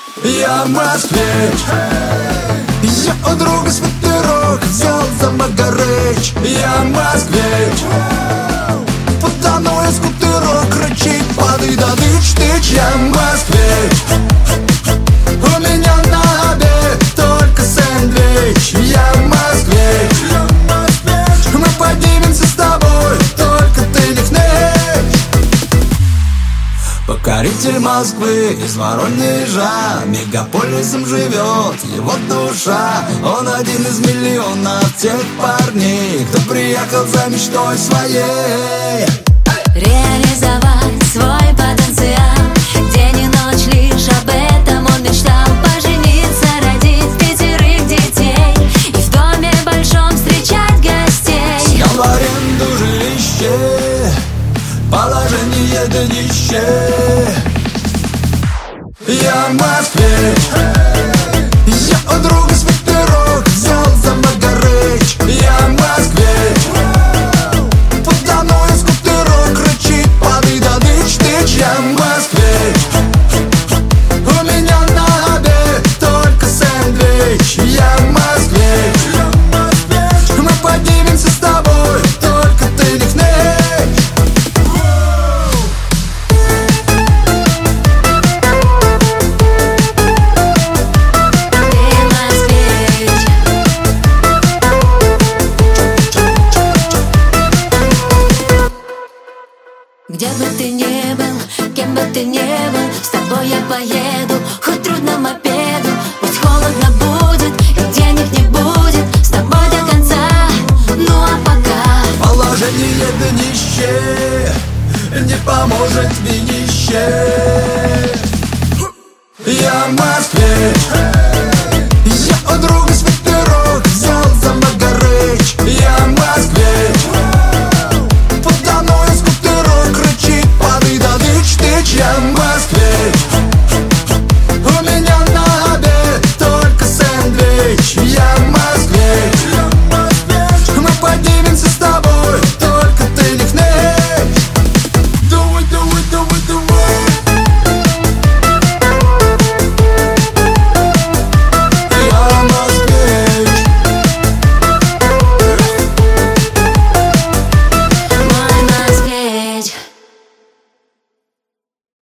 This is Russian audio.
Я москвич, я у друга свитерок взял за Магарыч. Я москвич, пацану из скутерок кричит: падай да тыч-тыч. Я москвич, у меня на обед только сэндвич. Я москвич, мы поднимемся с тобой, только ты не хнычь. Покоритель Москвы из Воронежа, мегаполисом живет его душа. Он один из миллионов тех парней, кто приехал за мечтой своей реализовать свой потенциал. День и ночь лишь об этом он мечтал. Пожениться, родить 5 детей и в доме большом встречать гостей. Снял в аренду жилище, положение днище. Я москвич, я у друга свитерок взял за Магарыч. Я москвич, пацану из скутерок кричит: падай да тыч-тыч. Я москвич, у меня на обед только сэндвич. Я москвич, мы поднимемся с тобой, только ты не хнычь. Где бы ты ни был, кем бы ты ни был, с тобой я поеду, хоть трудно мопеду. Пусть холодно будет и денег не будет, с тобой до конца, ну а пока Положение днище, не поможет винище. Я москвич, я у друга свитерок взял за Магарыч. Я москвич, пацану из скутерок кричит: падай да тыч-тыч. Я москвич.